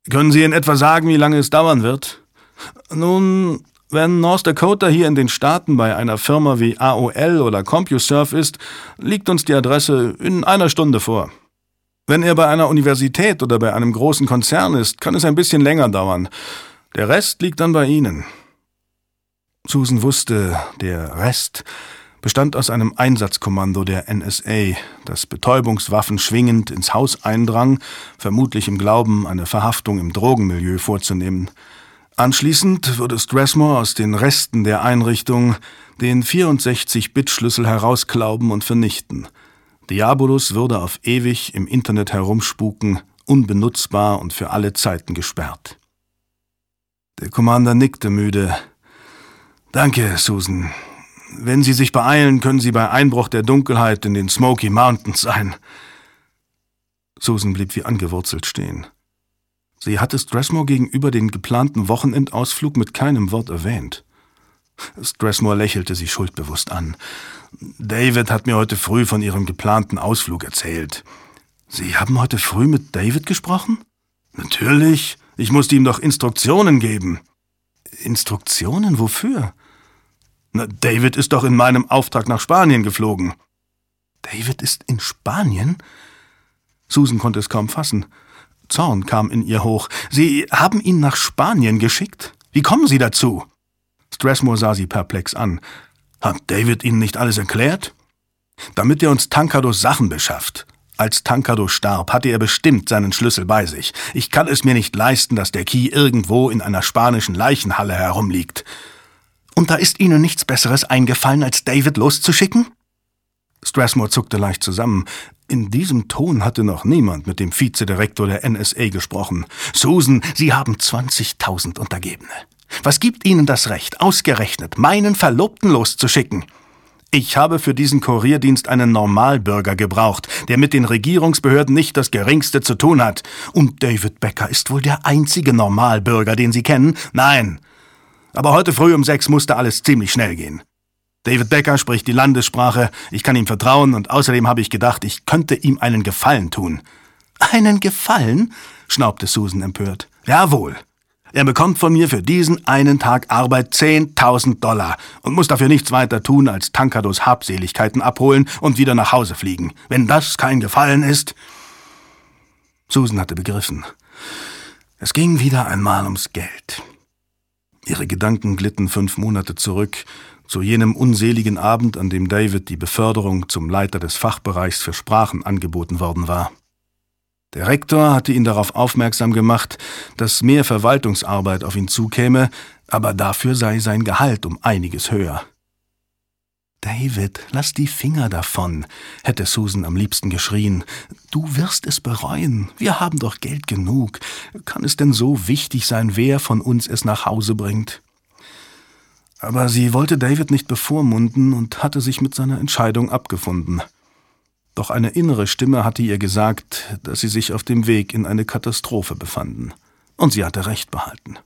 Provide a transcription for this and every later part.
Können Sie in etwa sagen, wie lange es dauern wird? Nun, wenn North Dakota hier in den Staaten bei einer Firma wie AOL oder CompuServe ist, liegt uns die Adresse in 1 Stunde vor. Wenn er bei einer Universität oder bei einem großen Konzern ist, kann es ein bisschen länger dauern. Der Rest liegt dann bei Ihnen. Susan wusste, der Rest bestand aus einem Einsatzkommando der NSA, das Betäubungswaffen schwingend ins Haus eindrang, vermutlich im Glauben, eine Verhaftung im Drogenmilieu vorzunehmen. Anschließend würde Strathmore aus den Resten der Einrichtung den 64-Bit-Schlüssel herausklauben und vernichten. Diabolus würde auf ewig im Internet herumspuken, unbenutzbar und für alle Zeiten gesperrt. Der Commander nickte müde. »Danke, Susan. Wenn Sie sich beeilen, können Sie bei Einbruch der Dunkelheit in den Smoky Mountains sein.« Susan blieb wie angewurzelt stehen. Sie hatte Strathmore gegenüber den geplanten Wochenendausflug mit keinem Wort erwähnt. Strathmore lächelte sie schuldbewusst an. »David hat mir heute früh von Ihrem geplanten Ausflug erzählt.« »Sie haben heute früh mit David gesprochen?« »Natürlich. Ich musste ihm doch Instruktionen geben.« »Instruktionen? Wofür?« »Na, David ist doch in meinem Auftrag nach Spanien geflogen.« »David ist in Spanien?« Susan konnte es kaum fassen. Zorn kam in ihr hoch. »Sie haben ihn nach Spanien geschickt? Wie kommen Sie dazu?« Strathmore sah sie perplex an. »Hat David Ihnen nicht alles erklärt?« »Damit er uns Tankados Sachen beschafft. Als Tankado starb, hatte er bestimmt seinen Schlüssel bei sich. Ich kann es mir nicht leisten, dass der Key irgendwo in einer spanischen Leichenhalle herumliegt.« »Und da ist Ihnen nichts Besseres eingefallen, als David loszuschicken?« Strathmore zuckte leicht zusammen. In diesem Ton hatte noch niemand mit dem Vizedirektor der NSA gesprochen. »Susan, Sie haben 20.000 Untergebene. Was gibt Ihnen das Recht, ausgerechnet meinen Verlobten loszuschicken? Ich habe für diesen Kurierdienst einen Normalbürger gebraucht, der mit den Regierungsbehörden nicht das Geringste zu tun hat. Und David Becker ist wohl der einzige Normalbürger, den Sie kennen? Nein. Aber heute früh um 6 musste alles ziemlich schnell gehen. David Becker spricht die Landessprache, ich kann ihm vertrauen und außerdem habe ich gedacht, ich könnte ihm einen Gefallen tun.« »Einen Gefallen?« schnaubte Susan empört. »Jawohl. Er bekommt von mir für diesen einen Tag Arbeit $10.000 und muss dafür nichts weiter tun, als Tankados Habseligkeiten abholen und wieder nach Hause fliegen. Wenn das kein Gefallen ist...« Susan hatte begriffen. Es ging wieder einmal ums Geld. Ihre Gedanken glitten 5 Monate zurück, zu jenem unseligen Abend, an dem David die Beförderung zum Leiter des Fachbereichs für Sprachen angeboten worden war. Der Rektor hatte ihn darauf aufmerksam gemacht, dass mehr Verwaltungsarbeit auf ihn zukäme, aber dafür sei sein Gehalt um einiges höher. »David, lass die Finger davon«, hätte Susan am liebsten geschrien. »Du wirst es bereuen. Wir haben doch Geld genug. Kann es denn so wichtig sein, wer von uns es nach Hause bringt?« Aber sie wollte David nicht bevormunden und hatte sich mit seiner Entscheidung abgefunden. Doch eine innere Stimme hatte ihr gesagt, dass sie sich auf dem Weg in eine Katastrophe befanden. Und sie hatte Recht behalten.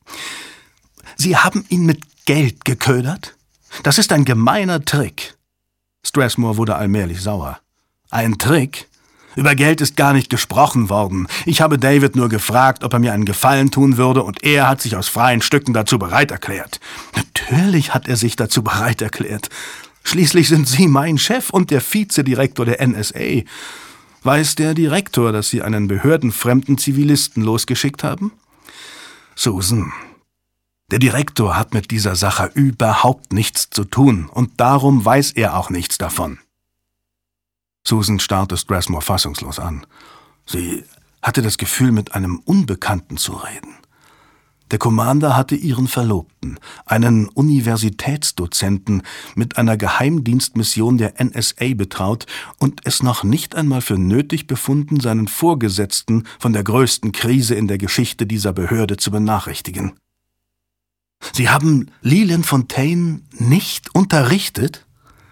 »Sie haben ihn mit Geld geködert? Das ist ein gemeiner Trick.« Strathmore wurde allmählich sauer. »Ein Trick? Über Geld ist gar nicht gesprochen worden. Ich habe David nur gefragt, ob er mir einen Gefallen tun würde, und er hat sich aus freien Stücken dazu bereit erklärt.« »Natürlich hat er sich dazu bereit erklärt. Schließlich sind Sie mein Chef und der Vizedirektor der NSA. Weiß der Direktor, dass Sie einen behördenfremden Zivilisten losgeschickt haben?« »Susan, der Direktor hat mit dieser Sache überhaupt nichts zu tun und darum weiß er auch nichts davon.« Susan starrte Strathmore fassungslos an. Sie hatte das Gefühl, mit einem Unbekannten zu reden. Der Commander hatte ihren Verlobten, einen Universitätsdozenten, mit einer Geheimdienstmission der NSA betraut und es noch nicht einmal für nötig befunden, seinen Vorgesetzten von der größten Krise in der Geschichte dieser Behörde zu benachrichtigen. »Sie haben Leland Fontaine nicht unterrichtet?«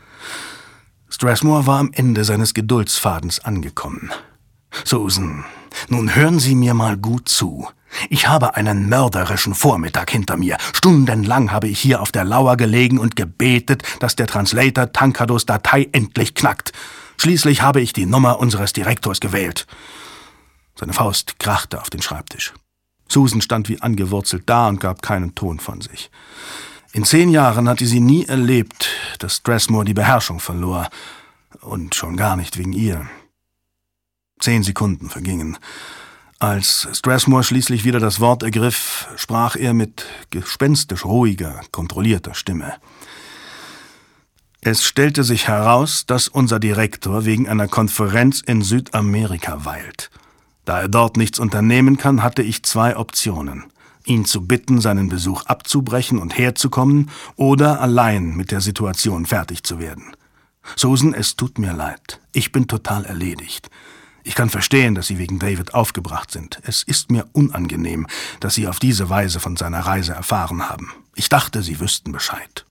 Strathmore war am Ende seines Geduldsfadens angekommen. »Susan, nun hören Sie mir mal gut zu. Ich habe einen mörderischen Vormittag hinter mir. Stundenlang habe ich hier auf der Lauer gelegen und gebetet, dass der Translator Tankados Datei endlich knackt. Schließlich habe ich die Nummer unseres Direktors gewählt.« Seine Faust krachte auf den Schreibtisch. Susan stand wie angewurzelt da und gab keinen Ton von sich. In 10 Jahren hatte sie nie erlebt, dass Strathmore die Beherrschung verlor. Und schon gar nicht wegen ihr. 10 Sekunden vergingen. Als Strathmore schließlich wieder das Wort ergriff, sprach er mit gespenstisch ruhiger, kontrollierter Stimme. Es stellte sich heraus, dass unser Direktor wegen einer Konferenz in Südamerika weilt. Da er dort nichts unternehmen kann, hatte ich 2 Optionen. Ihn zu bitten, seinen Besuch abzubrechen und herzukommen oder allein mit der Situation fertig zu werden. Susan, es tut mir leid. Ich bin total erledigt. Ich kann verstehen, dass Sie wegen David aufgebracht sind. Es ist mir unangenehm, dass Sie auf diese Weise von seiner Reise erfahren haben. Ich dachte, Sie wüssten Bescheid.